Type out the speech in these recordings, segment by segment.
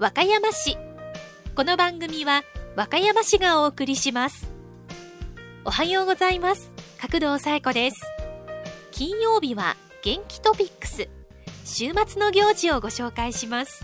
和歌山市。この番組は和歌山市がお送りします。おはようございます。角堂紗友子です。金曜日は元気トピックス、週末の行事をご紹介します。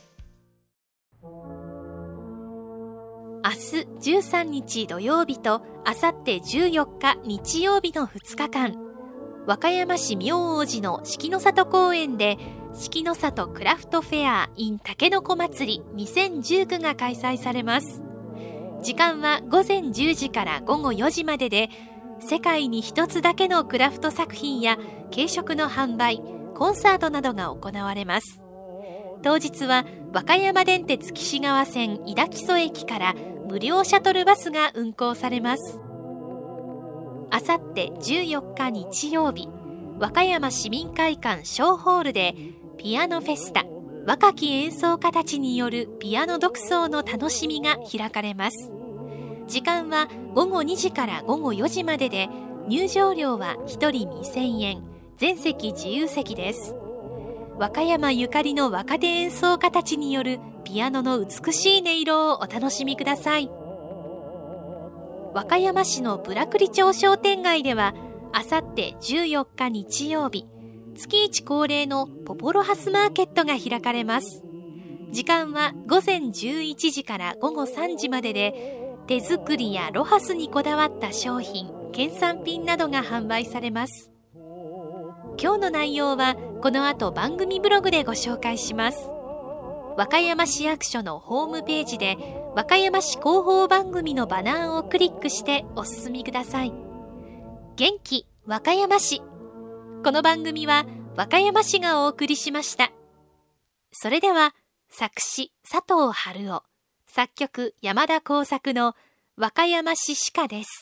明日13日土曜日とあさって14日日曜日の2日間、和歌山市明王寺の四季の里公園で四季の里クラフトフェア in たけのこ祭り2019が開催されます。時間は午前10時から午後4時までで、世界に一つだけのクラフト作品や軽食の販売、コンサートなどが行われます。当日は和歌山電鉄貴志川線井田木曽駅から無料シャトルバスが運行されます。あさって14日日曜日、和歌山市民会館小ホールでピアノフェスタ、若き演奏家たちによるピアノ独奏の楽しみが開かれます。時間は午後2時から午後4時までで、入場料は1人2000円、全席自由席です。和歌山ゆかりの若手演奏家たちによるピアノの美しい音色をお楽しみください。和歌山市のブラクリ町商店街では、あさって14日日曜日、月一恒例のポポロハスマーケットが開かれます。時間は午前11時から午後3時までで、手作りやロハスにこだわった商品、県産品などが販売されます。今日の内容はこの後番組ブログでご紹介します。和歌山市役所のホームページで和歌山市広報番組のバナーをクリックしてお進みください。元気和歌山市。この番組は和歌山市がお送りしました。それでは作詞佐藤春夫、作曲山田耕作の和歌山市詩歌です。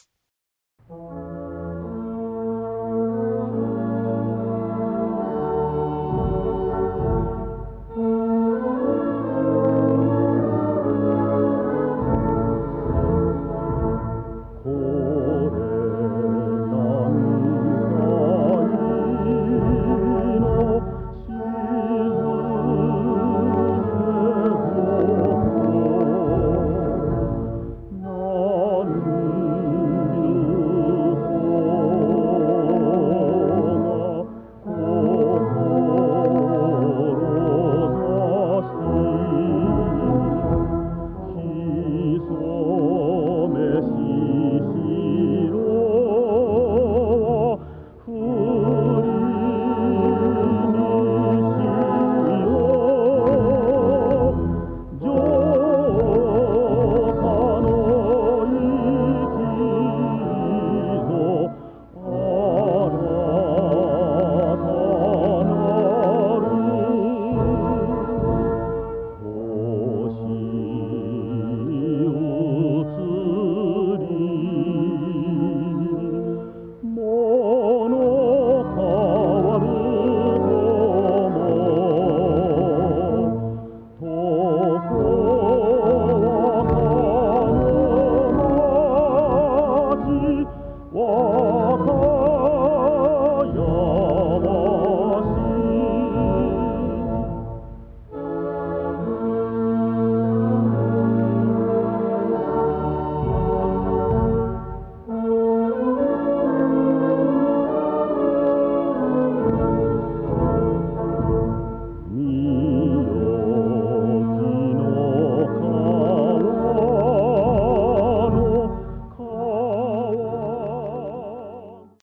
和歌